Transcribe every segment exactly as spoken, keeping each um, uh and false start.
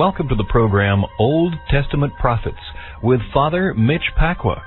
Welcome to the program Old Testament Prophets with Father Mitch Pacwa.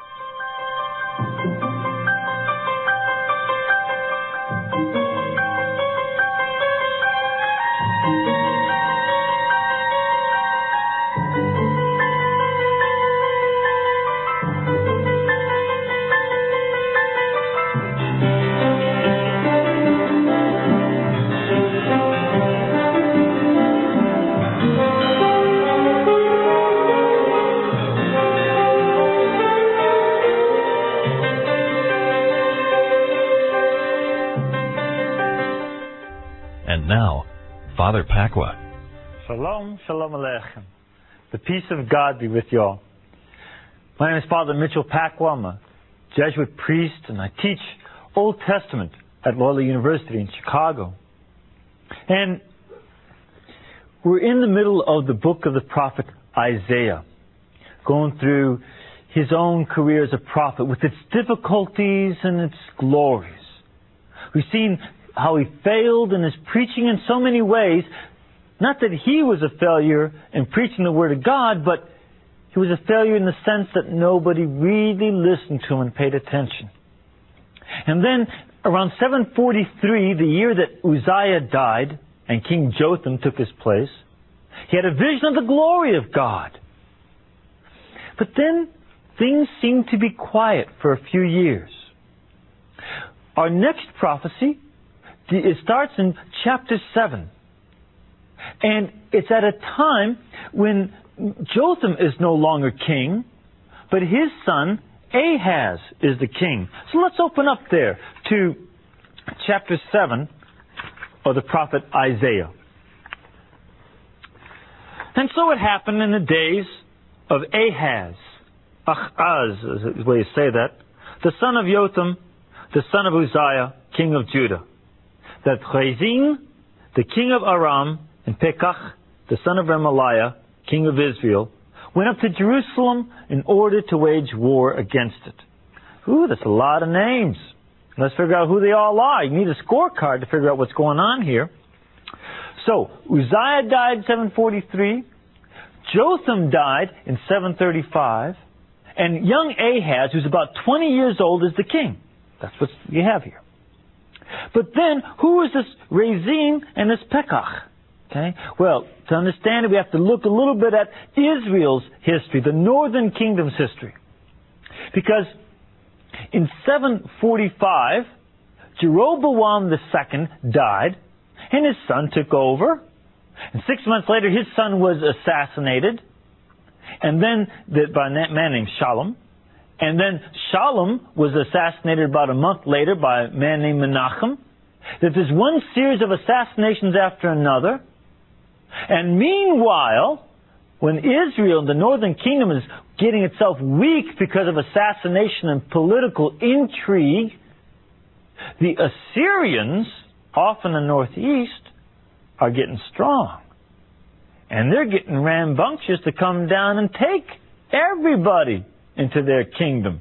And now, Father Pacwa. Shalom, shalom aleichem. The peace of God be with you all. My name is Father Mitchell Pacwa. I'm a Jesuit priest, and I teach Old Testament at Loyola University in Chicago. And we're in the middle of the book of the prophet Isaiah, going through his own career as a prophet with its difficulties and its glories. We've seen how he failed in his preaching in so many ways. Not that he was a failure in preaching the Word of God, but he was a failure in the sense that nobody really listened to him and paid attention. And then, around seven forty-three, the year that Uzziah died and King Jotham took his place, he had a vision of the glory of God. But then, things seemed to be quiet for a few years. Our next prophecy, it starts in chapter seven. And it's at a time when Jotham is no longer king, but his son Ahaz is the king. So let's open up there to chapter seven of the prophet Isaiah. And so it happened in the days of Ahaz, Achaz is the way you say that, the son of Jotham, the son of Uzziah, king of Judah, that Rezin, the king of Aram, and Pekach, the son of Remaliah, king of Israel, went up to Jerusalem in order to wage war against it. Ooh, that's a lot of names. Let's figure out who they all are. You need a scorecard to figure out what's going on here. So, Uzziah died in seven forty-three, Jotham died in seven thirty-five, and young Ahaz, who's about twenty years old, is the king. That's what you have here. But then, who is this Rezin and this Pekach? Okay? Well, to understand it, we have to look a little bit at Israel's history, the northern kingdom's history. Because in seven forty-five, Jeroboam the second died, and his son took over. And six months later, his son was assassinated, and then the, by a man named Shalom. And then Shalom was assassinated about a month later by a man named Menachem. That there's one series of assassinations after another. And meanwhile, when Israel, the northern kingdom, is getting itself weak because of assassination and political intrigue, the Assyrians, off in the northeast, are getting strong. And they're getting rambunctious to come down and take everybody into their kingdom.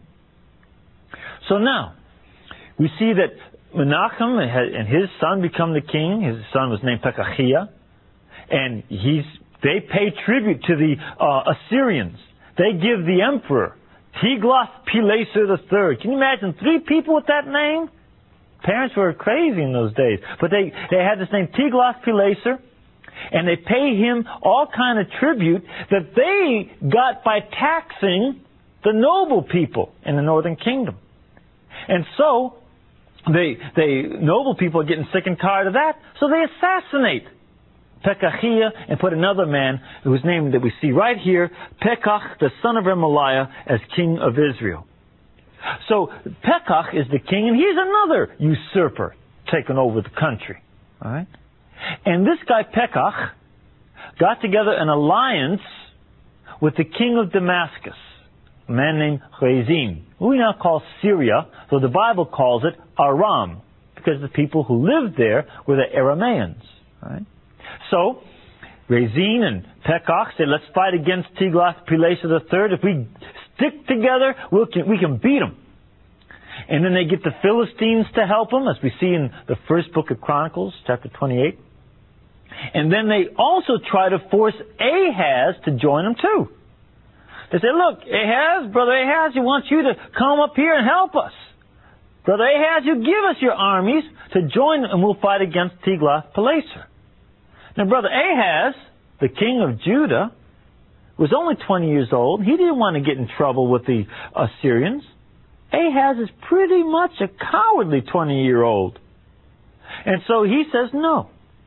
So now, we see that Menachem and his son become the king. His son was named Pekahiah. And he's, they pay tribute to the uh, Assyrians. They give the emperor Tiglath-Pileser the third. Can you imagine three people with that name? Parents were crazy in those days. But they, they had this name Tiglath-Pileser. And they pay him all kind of tribute that they got by taxing the noble people in the northern kingdom. And so, they, they, noble people are getting sick and tired of that, so they assassinate Pekahiah and put another man whose name that we see right here, Pekach, the son of Remaliah, as king of Israel. So, Pekach is the king, and he's another usurper taking over the country. All right? And this guy, Pekach, got together an alliance with the king of Damascus, a man named Rezin, who we now call Syria, though the Bible calls it Aram, because the people who lived there were the Arameans. Right? So, Rezin and Pekach said, let's fight against Tiglath-Pileser the third. If we stick together, we'll, we can beat them. And then they get the Philistines to help them, as we see in the first book of Chronicles, chapter twenty-eight. And then they also try to force Ahaz to join them too. They say, look, Ahaz, Brother Ahaz, he wants you to come up here and help us. Brother Ahaz, you give us your armies to join and we'll fight against Tiglath-Pileser. Now, Brother Ahaz, the king of Judah, was only twenty years old. He didn't want to get in trouble with the Assyrians. Ahaz is pretty much a cowardly twenty-year-old. And so he says no.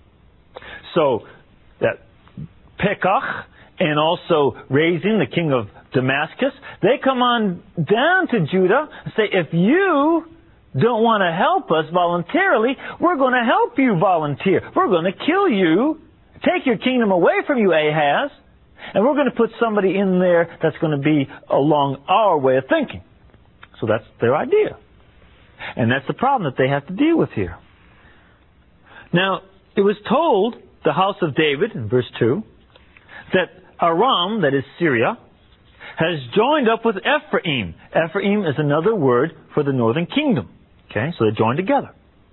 So that Pekach and also Rezin, the king of Damascus, they come on down to Judah and say, if you don't want to help us voluntarily, we're going to help you volunteer. We're going to kill you, take your kingdom away from you, Ahaz, and we're going to put somebody in there that's going to be along our way of thinking. So that's their idea. And that's the problem that they have to deal with here. Now, it was told the house of David, in verse two, that Aram, that is Syria, has joined up with Ephraim. Ephraim is another word for the northern kingdom. Okay, so they joined together.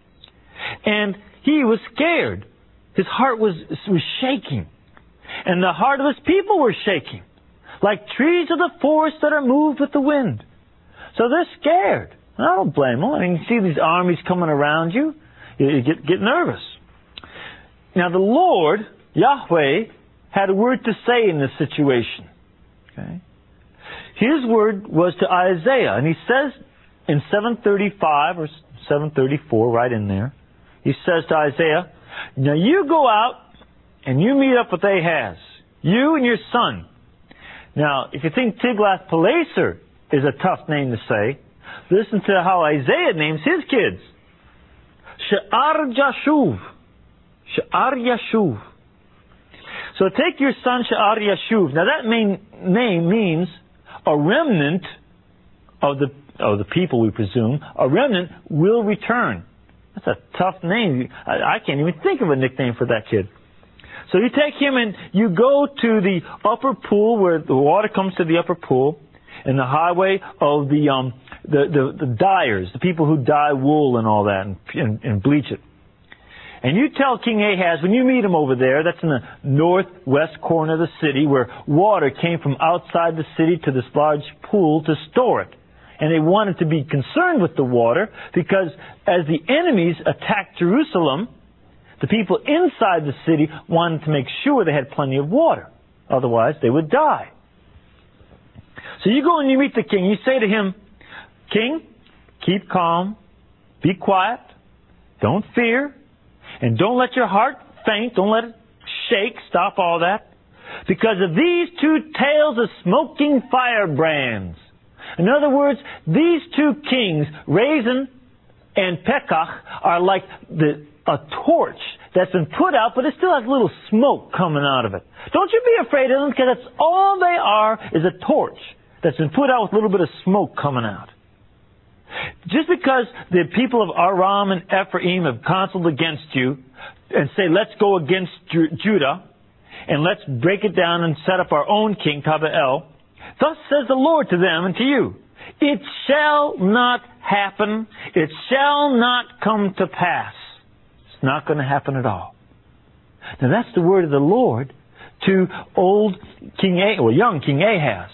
And he was scared. His heart was, was shaking. And the heart of his people were shaking. Like trees of the forest that are moved with the wind. So they're scared. And I don't blame them. I mean, you see these armies coming around you, you get, get nervous. Now the Lord, Yahweh, had a word to say in this situation. Okay? His word was to Isaiah, and he says in seven thirty-five or seven thirty-four, right in there, he says to Isaiah, now you go out and you meet up with Ahaz, you and your son. Now, if you think Tiglath-Pileser is a tough name to say, listen to how Isaiah names his kids. She'ar Yashuv. She'ar Yashuv. So take your son She'ar Yashuv. Now that main name means a remnant of the of the people, we presume. A remnant will return. That's a tough name. I, I can't even think of a nickname for that kid. So you take him and you go to the upper pool where the water comes to the upper pool, and the highway of the um the, the, the dyers, the people who dye wool and all that and, and, and bleach it. And you tell King Ahaz, when you meet him over there, that's in the northwest corner of the city, where water came from outside the city to this large pool to store it. And they wanted to be concerned with the water because as the enemies attacked Jerusalem, the people inside the city wanted to make sure they had plenty of water. Otherwise, they would die. So you go and you meet the king. You say to him, King, keep calm, be quiet, don't fear, and don't let your heart faint, don't let it shake, stop all that, because of these two tails of smoking firebrands. In other words, these two kings, Rezin and Pekach, are like the, a torch that's been put out, but it still has a little smoke coming out of it. Don't you be afraid of them, because that's all they are, is a torch that's been put out with a little bit of smoke coming out. Just because the people of Aram and Ephraim have counseled against you and say, let's go against Ju- Judah and let's break it down and set up our own king, Taba'el, thus says the Lord to them and to you, it shall not happen. It shall not come to pass. It's not going to happen at all. Now that's the word of the Lord to old King Ahaz, or young King Ahaz.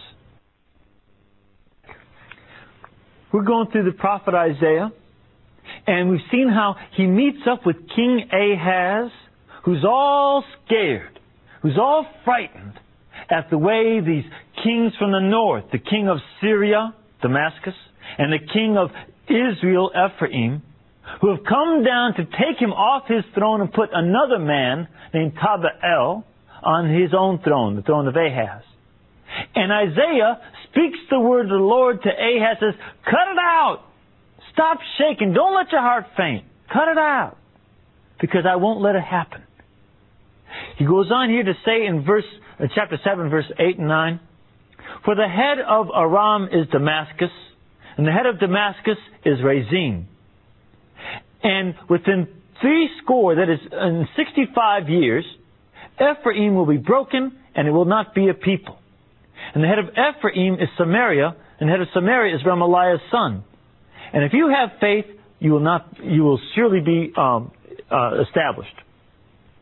We're going through the prophet Isaiah, and we've seen how he meets up with King Ahaz, who's all scared, who's all frightened at the way these kings from the north, the king of Syria, Damascus, and the king of Israel, Ephraim, who have come down to take him off his throne and put another man named Taba'el on his own throne, the throne of Ahaz. And Isaiah speaks the word of the Lord to Ahaz, says, cut it out. Stop shaking. Don't let your heart faint. Cut it out. Because I won't let it happen. He goes on here to say in verse, uh, chapter seven, verse eight and nine, for the head of Aram is Damascus, and the head of Damascus is Rezin. And within three score, that is in sixty-five years, Ephraim will be broken, and it will not be a people. And the head of Ephraim is Samaria, and the head of Samaria is Remaliah's son. And if you have faith, you will not, you will surely be um, uh, established.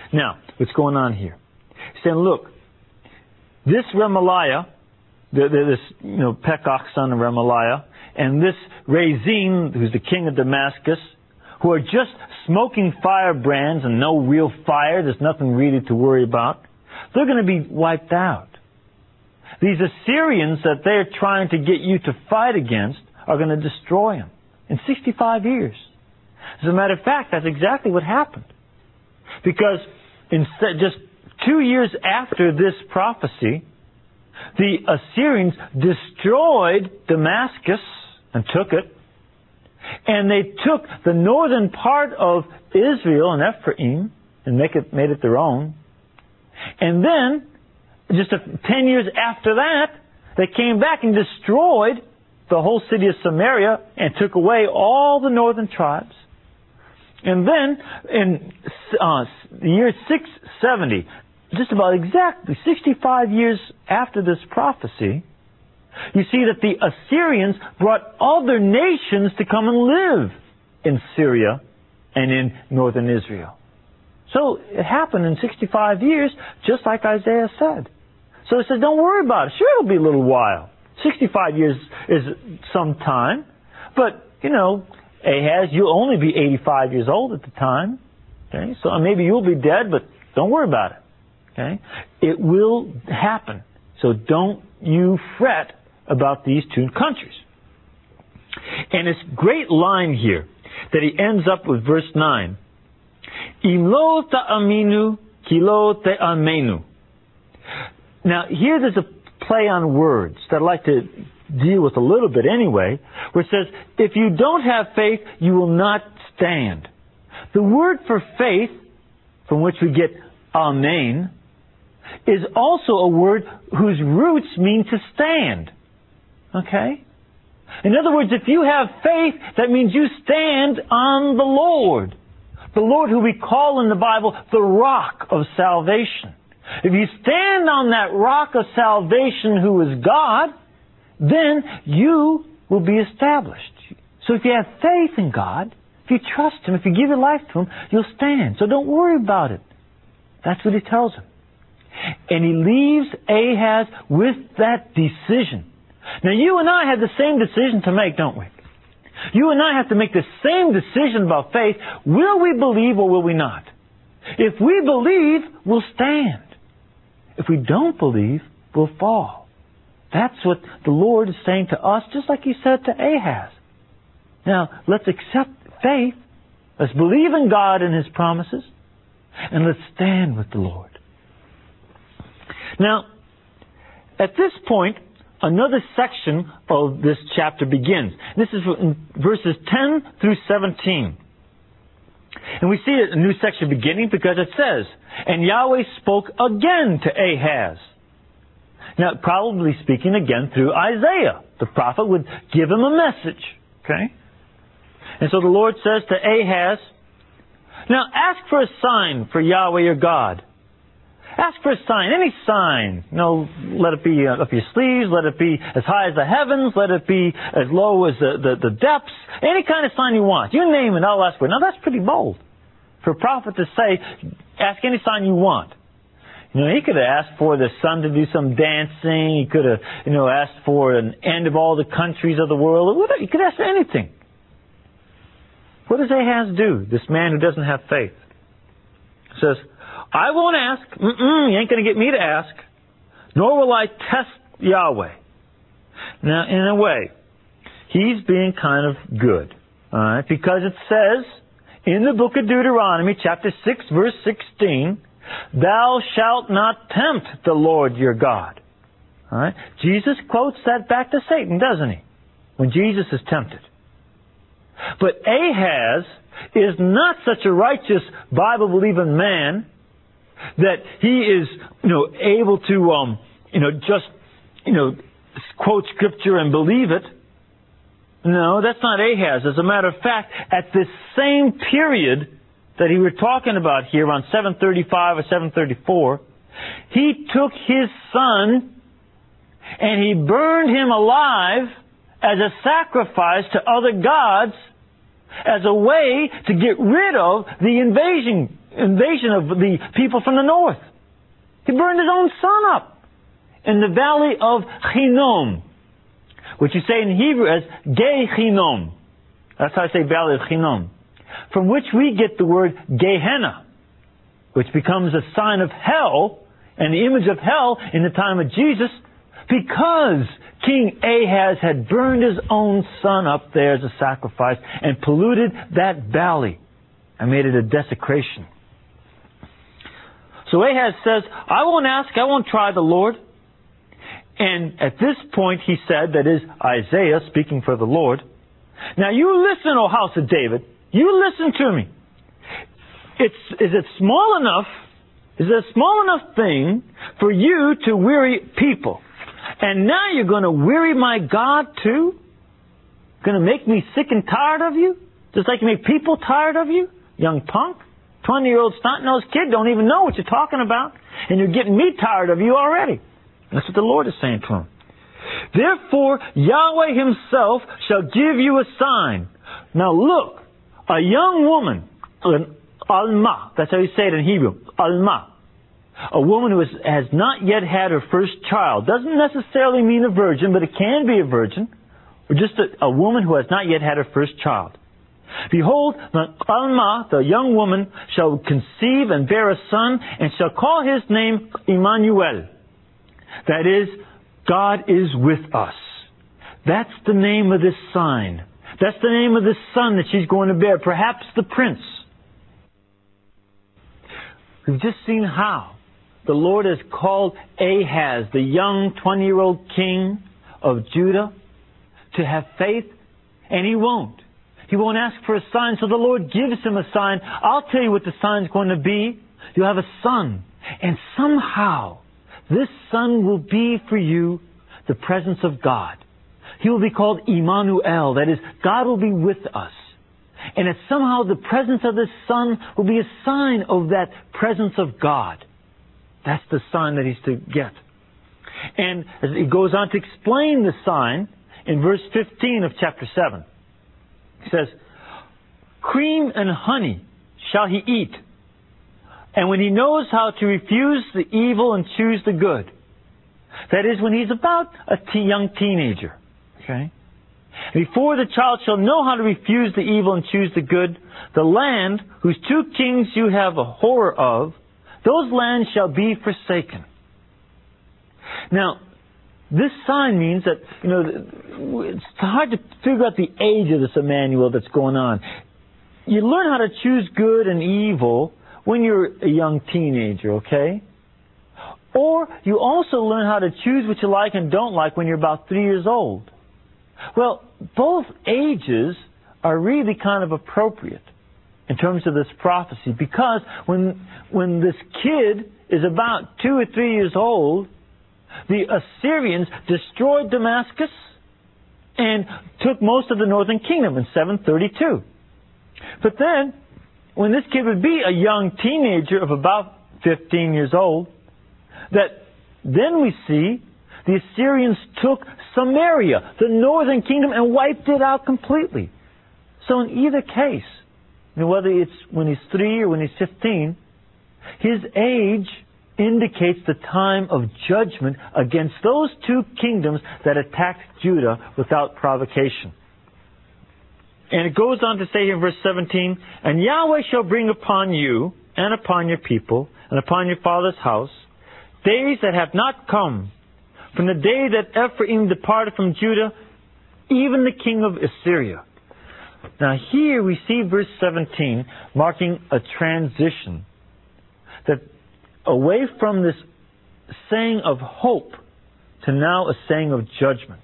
Now, what's going on here? He's saying, look, this Remaliah, the, the, this, you know, Pekach, son of Remaliah, and this Rezin, who's the king of Damascus, who are just smoking firebrands and no real fire, there's nothing really to worry about, they're going to be wiped out. These Assyrians that they're trying to get you to fight against are going to destroy them in sixty-five years. As a matter of fact, that's exactly what happened. Because instead, just two years after this prophecy, the Assyrians destroyed Damascus and took it. And they took the northern part of Israel and Ephraim and make it, made it their own. And then, just a, ten years after that, they came back and destroyed the whole city of Samaria and took away all the northern tribes. And then, in uh, the year six seventy, just about exactly sixty-five years after this prophecy, you see that the Assyrians brought other nations to come and live in Syria and in northern Israel. So it happened in sixty-five years, just like Isaiah said. So he said, don't worry about it. Sure, it'll be a little while. sixty-five years is some time. But, you know, Ahaz, you'll only be eighty-five years old at the time. Okay, so maybe you'll be dead, but don't worry about it. Okay, it will happen. So don't you fret about these two countries. And this great line here that he ends up with verse nine. Im lo ta'aminu ki lo te'amenu. Now here there's a play on words that I'd like to deal with a little bit anyway, where it says, if you don't have faith, you will not stand. The word for faith, from which we get amen, is also a word whose roots mean to stand. Okay? In other words, if you have faith, that means you stand on the Lord. The Lord who we call in the Bible the rock of salvation. If you stand on that rock of salvation who is God, then you will be established. So if you have faith in God, if you trust Him, if you give your life to Him, you'll stand. So don't worry about it. That's what He tells him. And he leaves Ahaz with that decision. Now you and I have the same decision to make, don't we? You and I have to make the same decision about faith. Will we believe or will we not? If we believe, we'll stand. If we don't believe, we'll fall. That's what the Lord is saying to us, just like He said to Ahaz. Now, let's accept faith. Let's believe in God and His promises. And let's stand with the Lord. Now, at this point, another section of this chapter begins. This is in verses ten through seventeen. And we see a new section beginning because it says, and Yahweh spoke again to Ahaz. Now, probably speaking again through Isaiah. The prophet would give him a message. Okay? And so the Lord says to Ahaz, now ask for a sign for Yahweh your God. Ask for a sign, any sign. You know, let it be up your sleeves, let it be as high as the heavens, let it be as low as the, the, the depths. Any kind of sign you want. You name it, I'll ask for it. Now that's pretty bold for a prophet to say, ask any sign you want. You know, he could have asked for the sun to do some dancing. He could have, you know, asked for an end of all the countries of the world. He could ask for anything. What does Ahaz do, this man who doesn't have faith? He says, I won't ask. Mm-mm, you ain't going to get me to ask. Nor will I test Yahweh. Now, in a way, he's being kind of good. All right? Because it says in the book of Deuteronomy, chapter six, verse sixteen, thou shalt not tempt the Lord your God. All right? Jesus quotes that back to Satan, doesn't he? When Jesus is tempted. But Ahaz is not such a righteous, Bible-believing man that he is, you know, able to, um, you know, just, you know, quote Scripture and believe it. No, that's not Ahaz. As a matter of fact, at this same period that he were talking about here on seven thirty-five or seven thirty-four, he took his son and he burned him alive as a sacrifice to other gods as a way to get rid of the invasion invasion of the people from the north. He burned his own son up in the valley of Hinnom, which you say in Hebrew as Ge Hinnom. That's how I say valley of Hinnom. From which we get the word Gehenna, which becomes a sign of hell and the image of hell in the time of Jesus, because King Ahaz had burned his own son up there as a sacrifice and polluted that valley and made it a desecration. So Ahaz says, I won't ask, I won't try the Lord. And at this point he said, that is Isaiah speaking for the Lord, now you listen, O house of David, you listen to me. It's, is it small enough, is it a small enough thing for you to weary people? And now you're going to weary my God too? Going to make me sick and tired of you? Just like you make people tired of you? Young punk? twenty-year-old snot-nosed kid don't even know what you're talking about. And you're getting me tired of you already. That's what the Lord is saying to him. Therefore, Yahweh himself shall give you a sign. Now look, a young woman, an alma, that's how you say it in Hebrew, alma. A woman who has, has not yet had her first child. Doesn't necessarily mean a virgin, but it can be a virgin. Or just a, a woman who has not yet had her first child. Behold, the alma, the young woman, shall conceive and bear a son, and shall call his name Emmanuel. That is, God is with us. That's the name of this sign. That's the name of this son that she's going to bear. Perhaps the prince. We've just seen how the Lord has called Ahaz, the young twenty-year-old king of Judah, to have faith, and he won't. He won't ask for a sign, so the Lord gives him a sign. I'll tell you what the sign's going to be. You'll have a son. And somehow, this son will be for you the presence of God. He will be called Emmanuel. That is, God will be with us. And that somehow the presence of this son will be a sign of that presence of God. That's the sign that he's to get. And as he goes on to explain the sign in verse fifteen of chapter seven. He says, cream and honey shall he eat. And when he knows how to refuse the evil and choose the good. That is, when he's about a t- young teenager. Okay? Before the child shall know how to refuse the evil and choose the good, the land whose two kings you have a horror of, those lands shall be forsaken. Now, this sign means that, you know, it's hard to figure out the age of this Emmanuel that's going on. You learn how to choose good and evil when you're a young teenager, okay? Or you also learn how to choose what you like and don't like when you're about three years old. Well, both ages are really kind of appropriate in terms of this prophecy, because when when this kid is about two or three years old, the Assyrians destroyed Damascus and took most of the northern kingdom in seven thirty-two. But then, when this kid would be a young teenager of about fifteen years old, that then we see the Assyrians took Samaria, the northern kingdom, and wiped it out completely. So in either case, you know, whether it's when he's three or when he's fifteen, his age indicates the time of judgment against those two kingdoms that attacked Judah without provocation. And it goes on to say here in verse seventeen, and Yahweh shall bring upon you and upon your people and upon your father's house days that have not come, from the day that Ephraim departed from Judah, even the king of Assyria. Now here we see verse seventeen marking a transition, that away from this saying of hope to now a saying of judgment.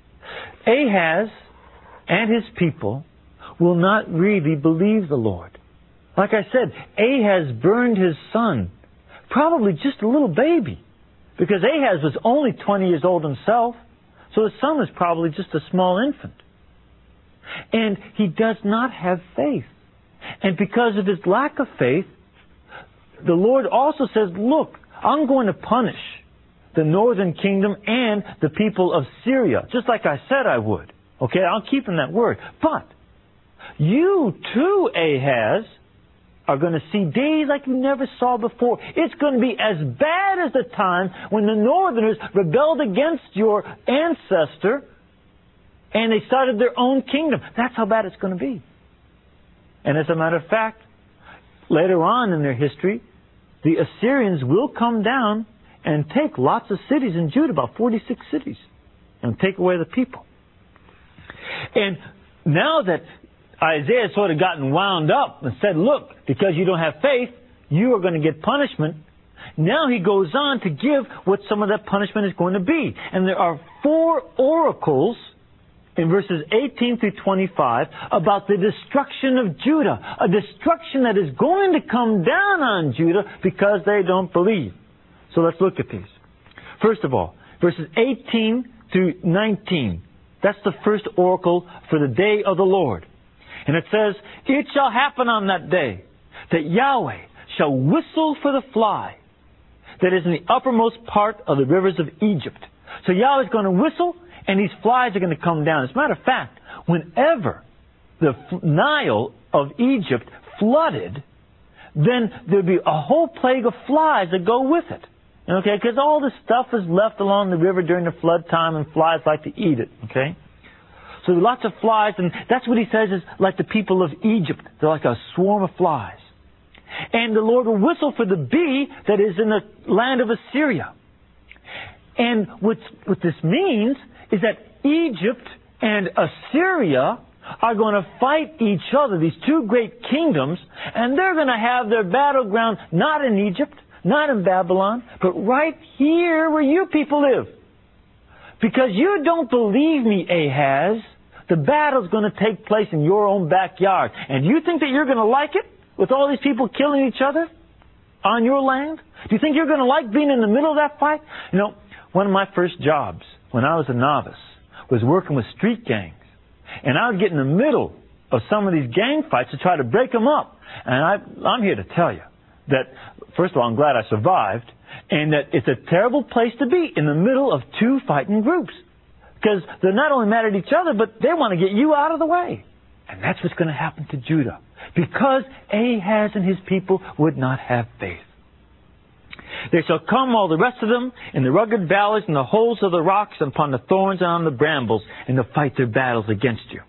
Ahaz and his people will not really believe the Lord. Like I said, Ahaz burned his son, probably just a little baby, because Ahaz was only twenty years old himself, so his son was probably just a small infant. And he does not have faith. And because of his lack of faith, the Lord also says, look, I'm going to punish the northern kingdom and the people of Syria, just like I said I would. Okay, I'll keep in that word. But you too, Ahaz, are going to see days like you never saw before. It's going to be as bad as the time when the northerners rebelled against your ancestor and they started their own kingdom. That's how bad it's going to be. And as a matter of fact, later on in their history, the Assyrians will come down and take lots of cities in Judah, about forty-six cities, and take away the people. And now that Isaiah sort of gotten wound up and said, look, because you don't have faith, you are going to get punishment. Now he goes on to give what some of that punishment is going to be. And there are four oracles in verses eighteen through twenty-five about the destruction of Judah. A destruction that is going to come down on Judah because they don't believe. So let's look at these. First of all, verses eighteen through nineteen. That's the first oracle for the day of the Lord. And it says, it shall happen on that day that Yahweh shall whistle for the fly that is in the uppermost part of the rivers of Egypt. So Yahweh's going to whistle, and these flies are going to come down. As a matter of fact, whenever the Nile of Egypt flooded, then there'd be a whole plague of flies that go with it. Okay, because all this stuff is left along the river during the flood time, and flies like to eat it. Okay, so there are lots of flies, and that's what he says is like the people of Egypt. They're like a swarm of flies. And the Lord will whistle for the bee that is in the land of Assyria. And what's, what this means is that Egypt and Assyria are going to fight each other, these two great kingdoms, and they're going to have their battleground not in Egypt, not in Babylon, but right here where you people live. Because you don't believe me, Ahaz, the battle's going to take place in your own backyard. And you think that you're going to like it with all these people killing each other on your land? Do you think you're going to like being in the middle of that fight? You know, one of my first jobs when I was a novice was working with street gangs. And I would get in the middle of some of these gang fights to try to break them up. And I, I'm here to tell you that, first of all, I'm glad I survived, and that it's a terrible place to be in the middle of two fighting groups. Because they're not only mad at each other, but they want to get you out of the way. And that's what's going to happen to Judah. Because Ahaz and his people would not have faith. There shall come all the rest of them in the rugged valleys and the holes of the rocks and upon the thorns and on the brambles, and they'll fight their battles against you.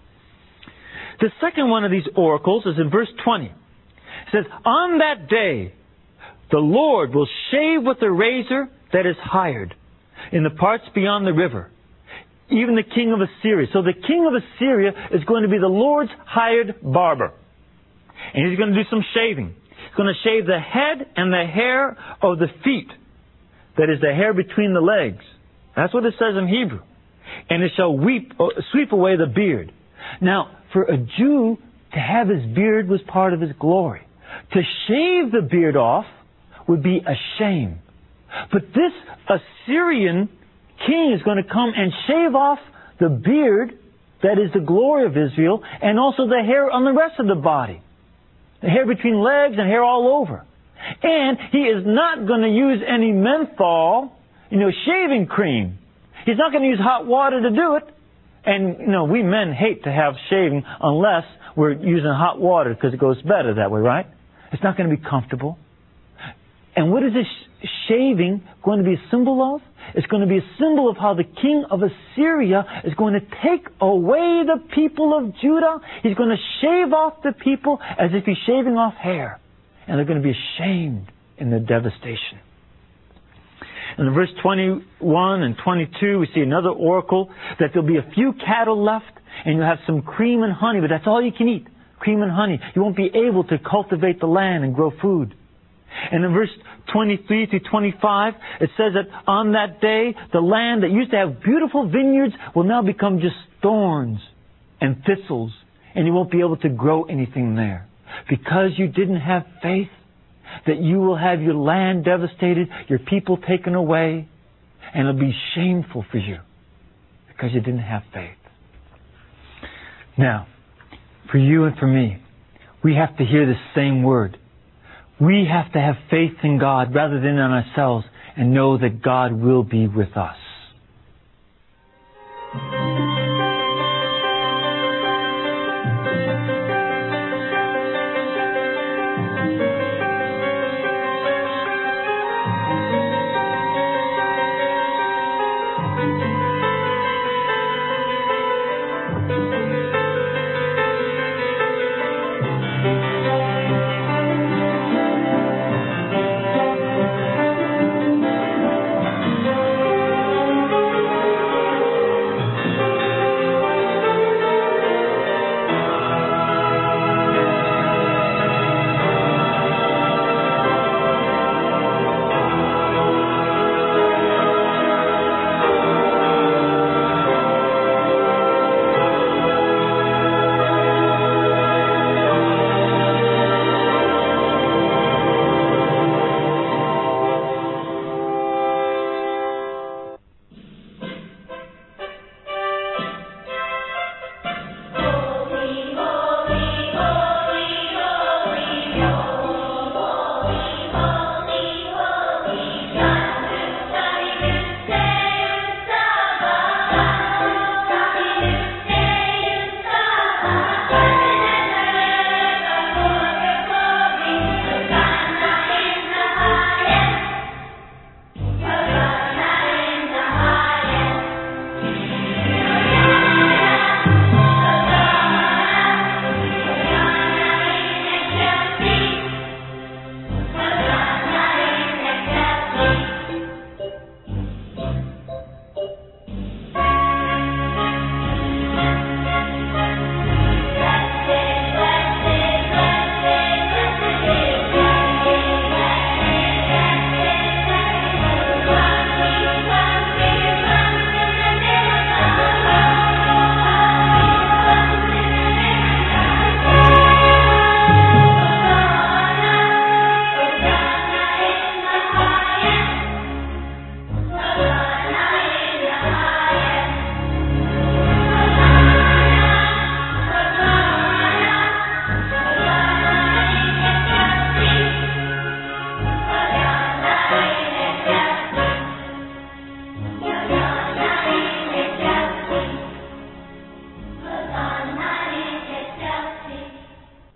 The second one of these oracles is in verse twenty. It says, on that day the Lord will shave with a razor that is hired in the parts beyond the river, even the king of Assyria. So the king of Assyria is going to be the Lord's hired barber. And he's going to do some shaving. He's going to shave the head and the hair of the feet. That is the hair between the legs. That's what it says in Hebrew. And it shall weep, sweep away the beard. Now, for a Jew to have his beard was part of his glory. To shave the beard off would be a shame. But this Assyrian king is going to come and shave off the beard that is the glory of Israel, and also the hair on the rest of the body. The hair between legs and hair all over. And he is not going to use any menthol, you know, shaving cream. He's not going to use hot water to do it. And, you know, we men hate to have shaving unless we're using hot water because it goes better that way, right? It's not going to be comfortable. And what is this shaving going to be a symbol of? It's going to be a symbol of how the king of Assyria is going to take away the people of Judah. He's going to shave off the people as if he's shaving off hair. And they're going to be ashamed in the devastation. And in verse twenty-one and twenty-two, we see another oracle that there'll be a few cattle left, and you'll have some cream and honey, but that's all you can eat. Cream and honey. You won't be able to cultivate the land and grow food. And in verse twenty-three through twenty-five, it says that on that day, the land that used to have beautiful vineyards will now become just thorns and thistles, and you won't be able to grow anything there. Because you didn't have faith, that you will have your land devastated, your people taken away, and it'll be shameful for you because you didn't have faith. Now, for you and for me, we have to hear the same word. We have to have faith in God rather than in ourselves and know that God will be with us.